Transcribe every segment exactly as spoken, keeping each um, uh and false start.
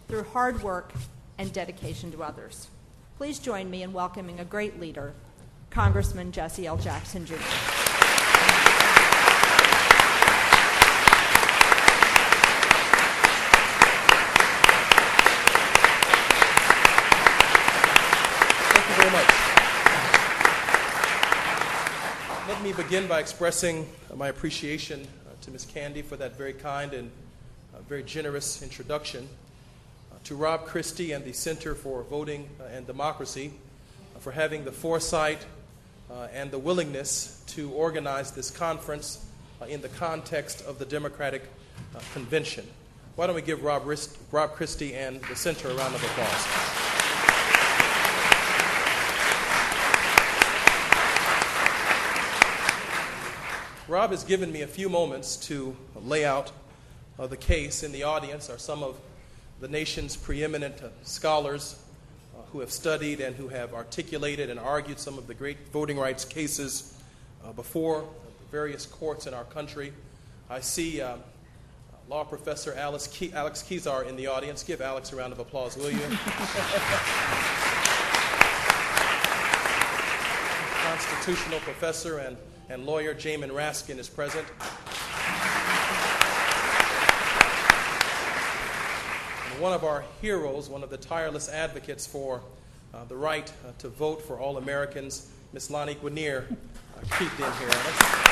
through hard work and dedication to others. Please join me in welcoming a great leader, Congressman Jesse L. Jackson, Junior Thank you very much. Let me begin by expressing my appreciation uh, to Miz Candy for that very kind and uh, very generous introduction, uh, to Rob Christie and the Center for Voting uh, and Democracy uh, for having the foresight uh, and the willingness to organize this conference uh, in the context of the Democratic uh, Convention. Why don't we give Rob, Rist- Rob Christie and the Center a round of applause. Rob has given me a few moments to lay out uh, the case. In the audience are some of the nation's preeminent uh, scholars uh, who have studied and who have articulated and argued some of the great voting rights cases uh, before the various courts in our country. I see uh, law professor Alice Ke- Alex Kezar in the audience. Give Alex a round of applause, will you? Constitutional professor and and lawyer Jamin Raskin is present. And one of our heroes, one of the tireless advocates for uh, the right uh, to vote for all Americans, Miss Lani Guinier, uh, creeped in here.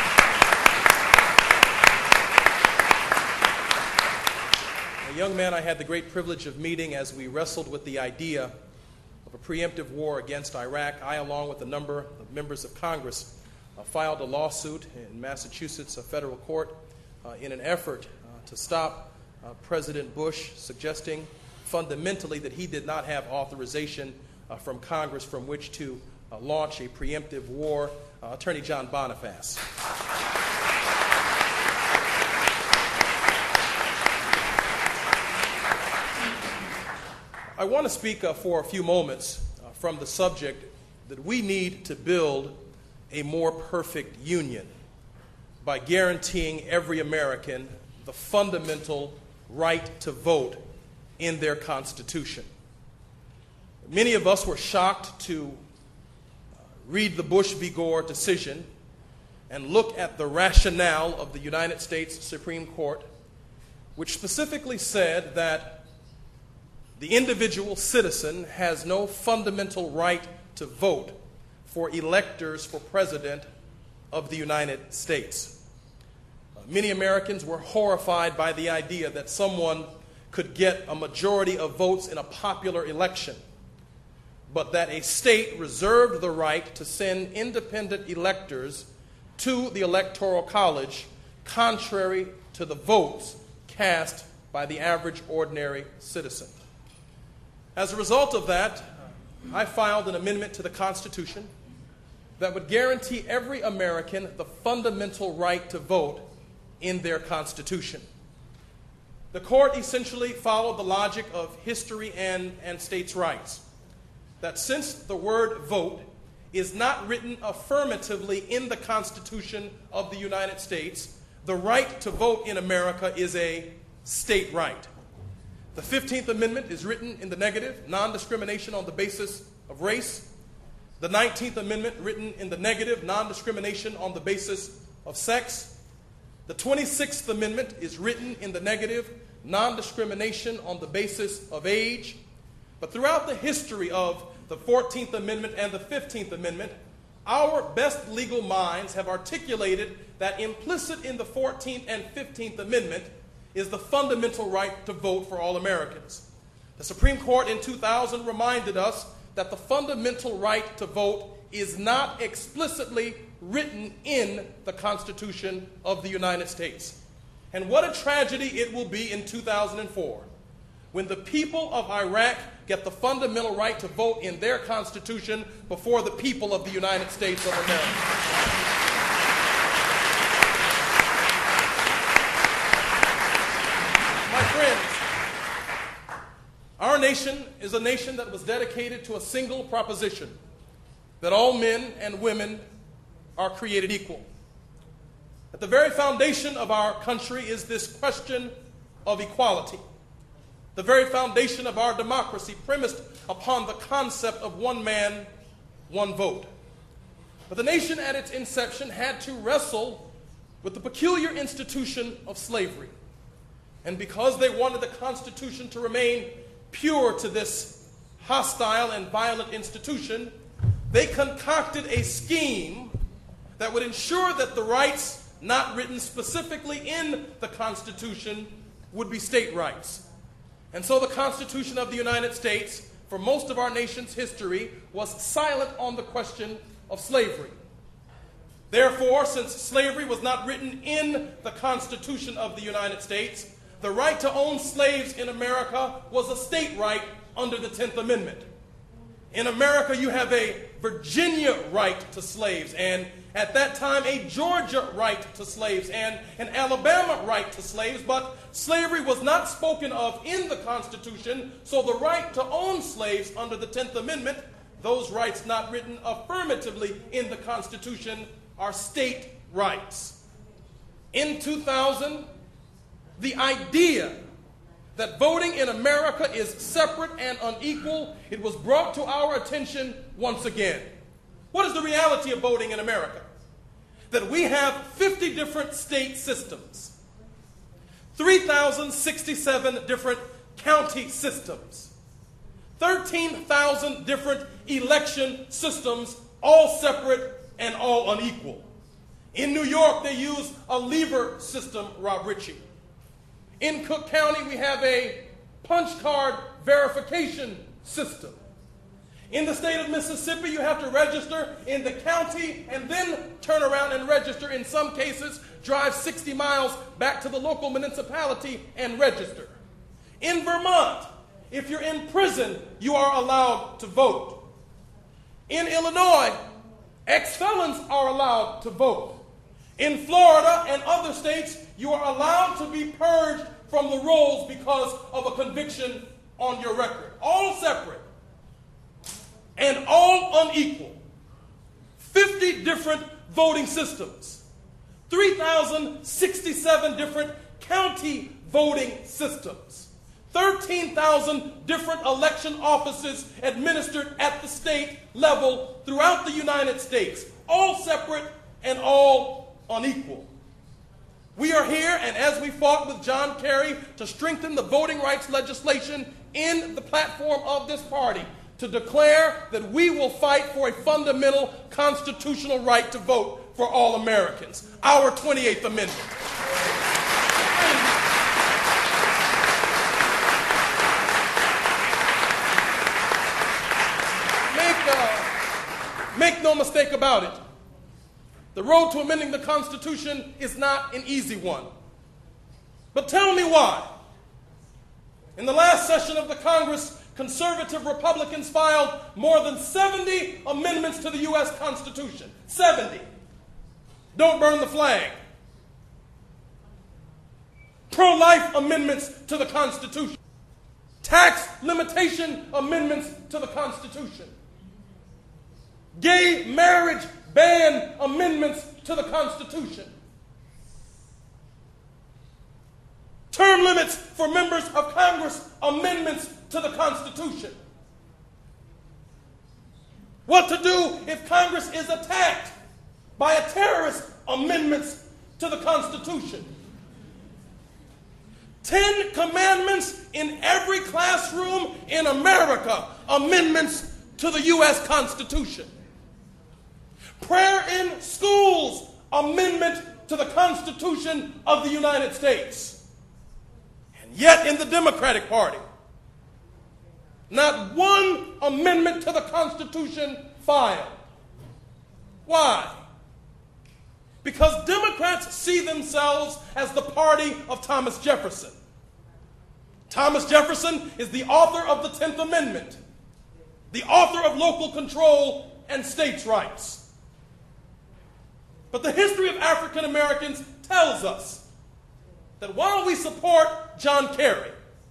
A young man I had the great privilege of meeting as we wrestled with the idea of a preemptive war against Iraq. I, along with a number of members of Congress, Uh, filed a lawsuit in Massachusetts, a federal court, uh, in an effort uh, to stop uh, President Bush, suggesting fundamentally that he did not have authorization uh, from Congress from which to uh, launch a preemptive war. Uh, Attorney John Boniface. I want to speak uh, for a few moments uh, from the subject that we need to build a more perfect union by guaranteeing every American the fundamental right to vote in their Constitution. Many of us were shocked to read the Bush v. Gore decision and look at the rationale of the United States Supreme Court, which specifically said that the individual citizen has no fundamental right to vote for electors for president of the United States. Uh, many Americans were horrified by the idea that someone could get a majority of votes in a popular election, but that a state reserved the right to send independent electors to the Electoral College, contrary to the votes cast by the average ordinary citizen. As a result of that, I filed an amendment to the Constitution that would guarantee every American the fundamental right to vote in their Constitution. The court essentially followed the logic of history and, and states' rights, that since the word vote is not written affirmatively in the Constitution of the United States, the right to vote in America is a state right. The fifteenth Amendment is written in the negative, non-discrimination on the basis of race. The nineteenth Amendment written in the negative, non-discrimination on the basis of sex. The twenty-sixth Amendment is written in the negative, non-discrimination on the basis of age. But throughout the history of the fourteenth Amendment and the fifteenth Amendment, our best legal minds have articulated that implicit in the fourteenth and fifteenth Amendment is the fundamental right to vote for all Americans. The Supreme Court in two thousand reminded us that the fundamental right to vote is not explicitly written in the Constitution of the United States. And what a tragedy it will be in two thousand four when the people of Iraq get the fundamental right to vote in their Constitution before the people of the United States of America. My friends, our nation is a nation that was dedicated to a single proposition, that all men and women are created equal. At the very foundation of our country is this question of equality. the very foundation of our democracy, premised upon the concept of one man, one vote. But the nation at its inception had to wrestle with the peculiar institution of slavery. And because they wanted the Constitution to remain pure to this hostile and violent institution, they concocted a scheme that would ensure that the rights not written specifically in the Constitution would be state rights. And so the Constitution of the United States, for most of our nation's history, was silent on the question of slavery. Therefore, since slavery was not written in the Constitution of the United States, the right to own slaves in America was a state right under the tenth Amendment. In America, you have a Virginia right to slaves, and at that time, a Georgia right to slaves, and an Alabama right to slaves, but slavery was not spoken of in the Constitution, so the right to own slaves under the tenth Amendment, those rights not written affirmatively in the Constitution, are state rights. In two thousand, the idea that voting in America is separate and unequal, it was brought to our attention once again. What is the reality of voting in America? That we have fifty different state systems, three thousand sixty-seven different county systems, thirteen thousand different election systems, all separate and all unequal. In New York, they use a lever system, Rob Ritchie. In Cook County, we have a punch card verification system. In the state of Mississippi, you have to register in the county and then turn around and register. In some cases, drive sixty miles back to the local municipality and register. In Vermont, if you're in prison, you are allowed to vote. In Illinois, ex-felons are allowed to vote. In Florida and other states, you are allowed to be purged from the rolls because of a conviction on your record. All separate and all unequal. fifty different voting systems. three thousand sixty-seven different county voting systems. thirteen thousand different election offices administered at the state level throughout the United States. All separate and all unequal. We are here, and as we fought with John Kerry to strengthen the voting rights legislation in the platform of this party, to declare that we will fight for a fundamental constitutional right to vote for all Americans, our twenty-eighth Amendment. Make, uh, make no mistake about it. The road to amending the Constitution is not an easy one. But tell me why. In the last session of the Congress, conservative Republicans filed more than seventy amendments to the U S Constitution. seventy. Don't burn the flag. Pro-life amendments to the Constitution. Tax limitation amendments to the Constitution. Gay marriage ban amendments to the Constitution. Term limits for members of Congress amendments to the Constitution. What to do if Congress is attacked by a terrorist amendments to the Constitution. Ten commandments in every classroom in America, amendments to the U S Constitution. Prayer in schools, amendment to the Constitution of the United States. And yet in the Democratic Party, not one amendment to the Constitution filed. Why? Because Democrats see themselves as the party of Thomas Jefferson. Thomas Jefferson is the author of the tenth Amendment, the author of local control and states' rights. But the history of African Americans tells us that while we support John Kerry,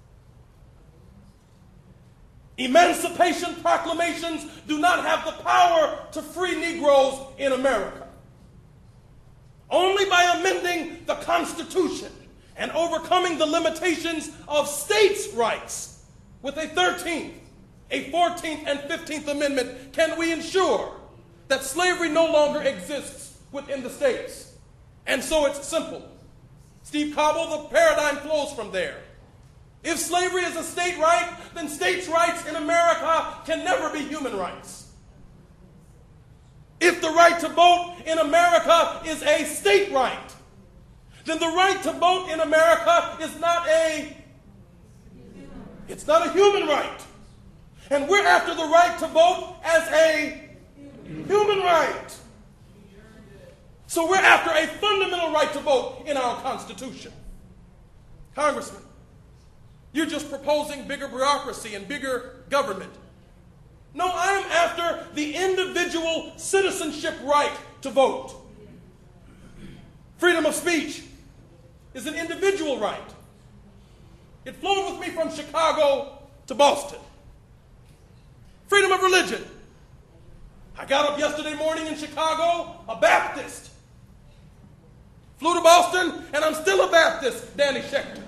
emancipation proclamations do not have the power to free Negroes in America. Only by amending the Constitution and overcoming the limitations of states' rights with a thirteenth, a fourteenth, and fifteenth Amendment can we ensure that slavery no longer exists within the states. And so it's simple. Steve Cobble, the paradigm flows from there. If slavery is a state right, then states' rights in America can never be human rights. If the right to vote in America is a state right, then the right to vote in America is not a, it's not a human right. And we're after the right to vote as a human right. So we're after a fundamental right to vote in our Constitution. Congressman, you're just proposing bigger bureaucracy and bigger government. No, I'm after the individual citizenship right to vote. Freedom of speech is an individual right. It flowed with me from Chicago to Boston. Freedom of religion. I got up yesterday morning in Chicago, a Baptist. Flew to Boston, and I'm still a Baptist, Danny Schechter.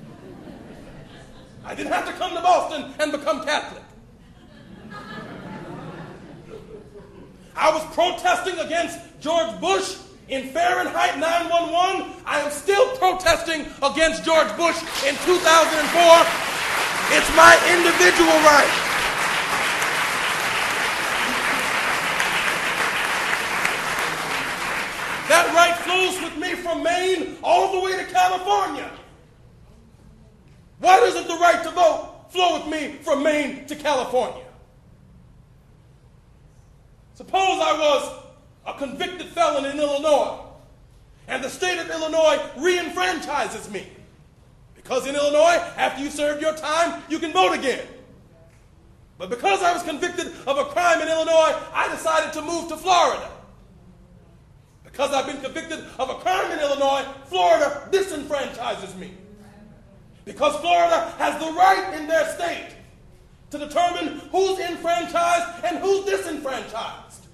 I didn't have to come to Boston and become Catholic. I was protesting against George Bush in Fahrenheit nine one one. I am still protesting against George Bush in two thousand four. It's my individual right. That right flows with me from Maine all the way to California. Why doesn't the right to vote flow with me from Maine to California? Suppose I was a convicted felon in Illinois, and the state of Illinois re-enfranchises me. Because in Illinois, after you served your time, you can vote again. But because I was convicted of a crime in Illinois, I decided to move to Florida. Because I've been convicted of a crime in Illinois, Florida disenfranchises me. Because Florida has the right in their state to determine who's enfranchised and who's disenfranchised.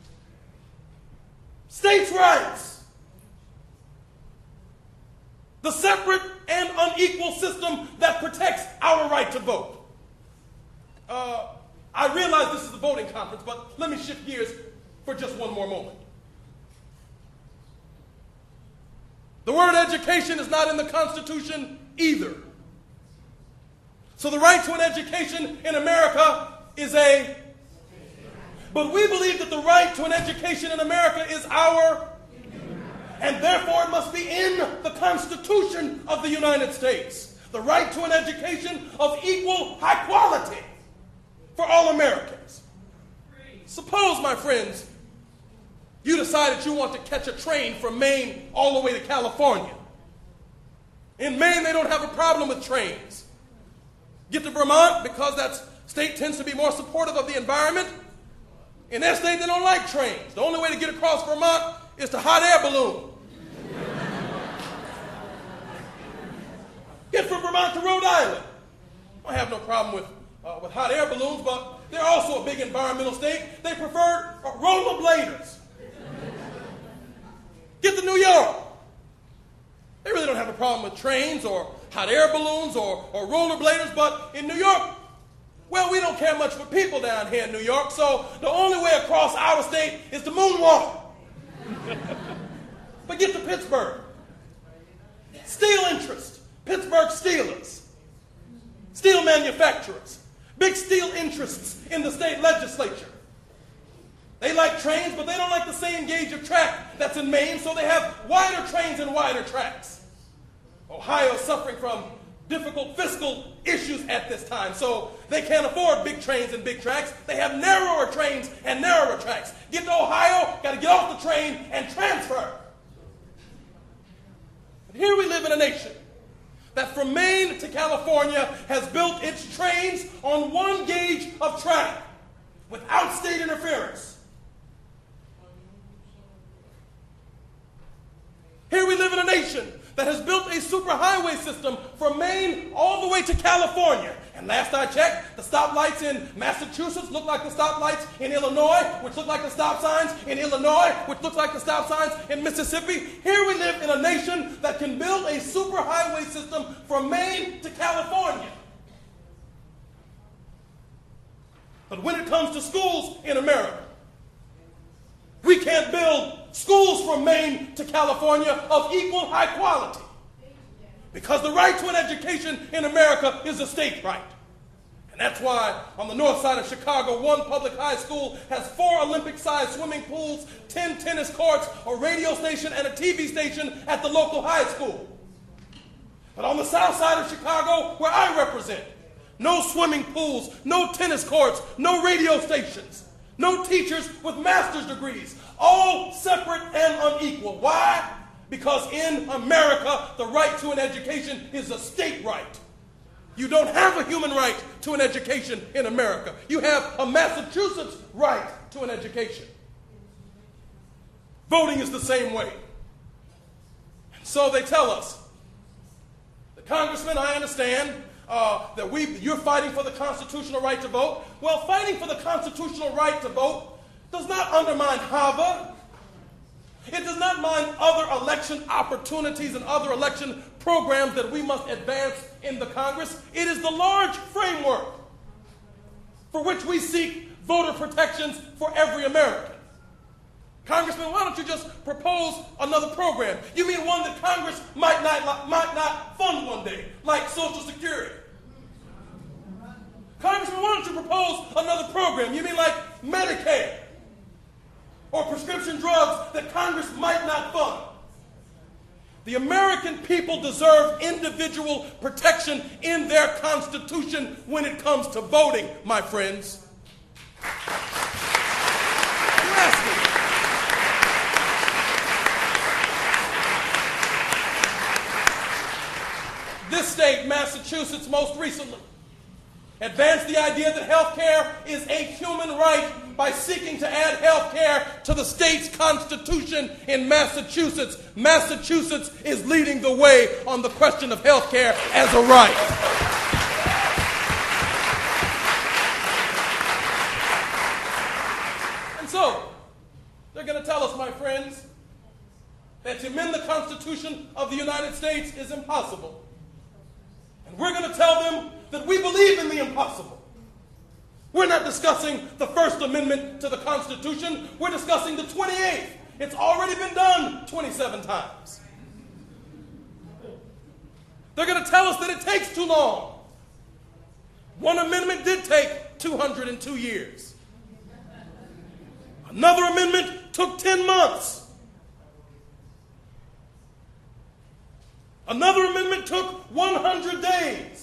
States' rights. The separate and unequal system that protects our right to vote. Uh, I realize this is a voting conference, but let me shift gears for just one more moment. The word education is not in the Constitution either. So the right to an education in America is a, but we believe that the right to an education in America is our, and therefore it must be in the Constitution of the United States. The right to an education of equal high quality for all Americans. Suppose, my friends, you decided you want to catch a train from Maine all the way to California. In Maine, they don't have a problem with trains. Get to Vermont, because that state tends to be more supportive of the environment. In their state, they don't like trains. The only way to get across Vermont is to hot air balloon. Get from Vermont to Rhode Island. I have no problem with, uh, with hot air balloons, but they're also a big environmental state. They prefer uh, rollerbladers. Get to New York. They really don't have a problem with trains or hot air balloons or, or rollerbladers, but in New York, well, we don't care much for people down here in New York, so the only way across our state is to moonwalk. But get to Pittsburgh. Steel interest. Pittsburgh Steelers. Steel manufacturers. Big steel interests in the state legislature. They like trains, but they don't like the same gauge of track that's in Maine, so they have wider trains and wider tracks. Ohio is suffering from difficult fiscal issues at this time, so they can't afford big trains and big tracks. They have narrower trains and narrower tracks. Get to Ohio, got to get off the train and transfer. But here we live in a nation that from Maine to California has built its trains on one gauge of track without state interference. Here we live in a nation that has built a superhighway system from Maine all the way to California. And last I checked, the stoplights in Massachusetts look like the stoplights in Illinois, which look like the stop signs in Illinois, which look like the stop signs in Mississippi. Here we live in a nation that can build a superhighway system from Maine to California. But when it comes to schools in America, we can't build schools from Maine to California of equal high quality. Because the right to an education in America is a state right. And that's why on the north side of Chicago, one public high school has four Olympic-sized swimming pools, ten tennis courts, a radio station, and a T V station at the local high school. But on the south side of Chicago, where I represent, no swimming pools, no tennis courts, no radio stations, no teachers with master's degrees, all separate and unequal. Why? Because in America, the right to an education is a state right. You don't have a human right to an education in America. You have a Massachusetts right to an education. Voting is the same way. And so they tell us, the congressman, I understand uh, that we, you're fighting for the constitutional right to vote. Well, fighting for the constitutional right to vote does not undermine HAVA. It does not mind other election opportunities and other election programs that we must advance in the Congress. It is the large framework for which we seek voter protections for every American. Congressman, why don't you just propose another program? You mean one that Congress might not, might not fund one day, like Social Security? Congressman, why don't you propose another program? You mean like Medicaid? Or prescription drugs that Congress might not fund? The American people deserve individual protection in their Constitution when it comes to voting, my friends. Lastly, this state, Massachusetts, most recently advanced the idea that health care is a human right by seeking to add health care to the state's constitution in Massachusetts. Massachusetts is leading the way on the question of health care as a right. And so, they're going to tell us, my friends, that to amend the Constitution of the United States is impossible. And we're going to tell them that we believe in the impossible. We're not discussing the First Amendment to the Constitution. We're discussing the twenty-eighth. It's already been done twenty-seven times. They're going to tell us that it takes too long. One amendment did take two hundred two years. Another amendment took ten months. Another amendment took one hundred days.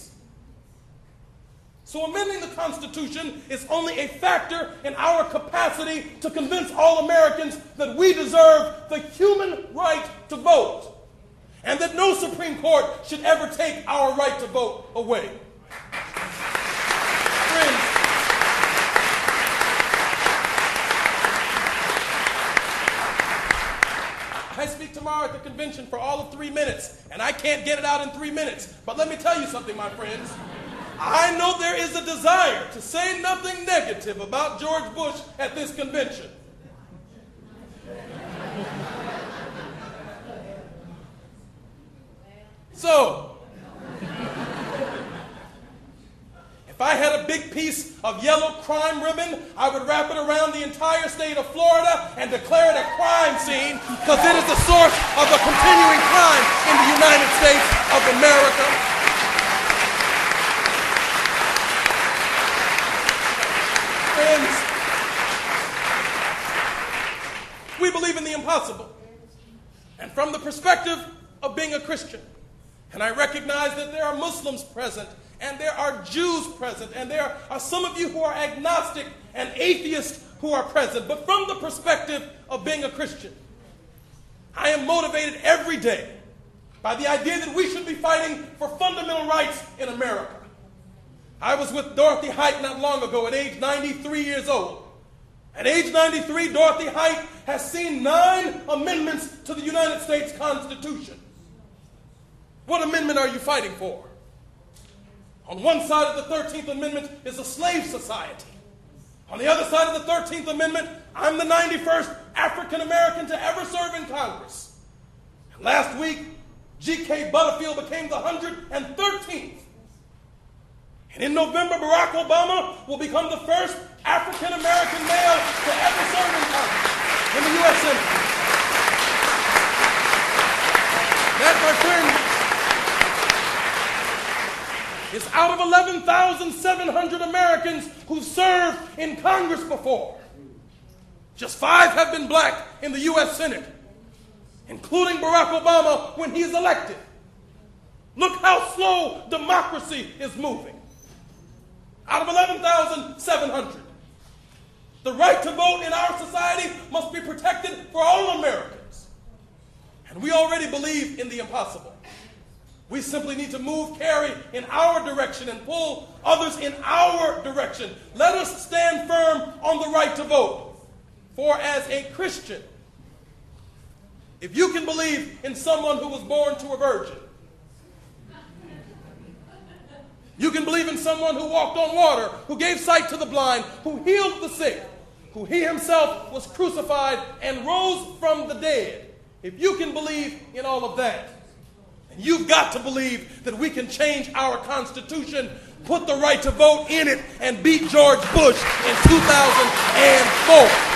So amending the Constitution is only a factor in our capacity to convince all Americans that we deserve the human right to vote, and that no Supreme Court should ever take our right to vote away. Friends, I speak tomorrow at the convention for all of three minutes, and I can't get it out in three minutes. But let me tell you something, my friends. I know there is a desire to say nothing negative about George Bush at this convention. So, if I had a big piece of yellow crime ribbon, I would wrap it around the entire state of Florida and declare it a crime scene, because it is the source of a continuing crime in the United States of America. Friends, we believe in the impossible. And from the perspective of being a Christian, and I recognize that there are Muslims present, and there are Jews present, and there are some of you who are agnostic and atheists who are present. But from the perspective of being a Christian, I am motivated every day by the idea that we should be fighting for fundamental rights in America. I was with Dorothy Height not long ago at age ninety-three years old. At age ninety-three, Dorothy Height has seen nine amendments to the United States Constitution. What amendment are you fighting for? On one side of the thirteenth Amendment is a slave society. On the other side of the thirteenth Amendment, I'm the ninety-first African American to ever serve in Congress. And last week, G K Butterfield became the one hundred thirteenth. And in November, Barack Obama will become the first African American male to ever serve in Congress, in the U S Senate. That, my friend, is out of eleven thousand seven hundred Americans who've served in Congress before. Just five have been black in the U S Senate, including Barack Obama when he's elected. Look how slow democracy is moving. Out of eleven thousand seven hundred. The right to vote in our society must be protected for all Americans. And we already believe in the impossible. We simply need to move Kerry in our direction and pull others in our direction. Let us stand firm on the right to vote. For as a Christian, if you can believe in someone who was born to a virgin, you can believe in someone who walked on water, who gave sight to the blind, who healed the sick, who he himself was crucified and rose from the dead. If you can believe in all of that, then you've got to believe that we can change our Constitution, put the right to vote in it, and beat George Bush in two thousand four.